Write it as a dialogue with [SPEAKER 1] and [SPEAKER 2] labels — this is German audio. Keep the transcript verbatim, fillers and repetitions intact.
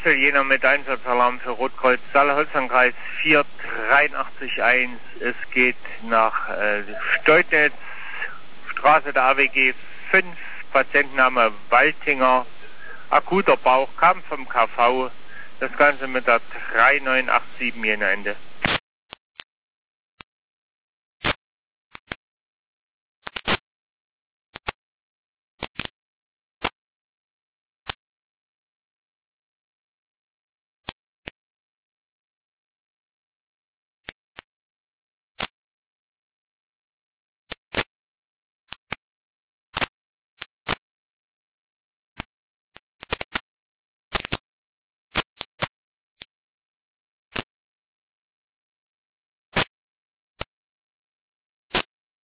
[SPEAKER 1] Marcel Jena mit Einsatzalarm für Rotkreuz, Saale-Holzlandkreis vier drei acht eins. Es geht nach äh, Steutnitz, Straße der A W G fünf, Patientenname Waltinger, akuter Bauch, kam vom K V, das Ganze mit der drei neun acht sieben Jena Ende.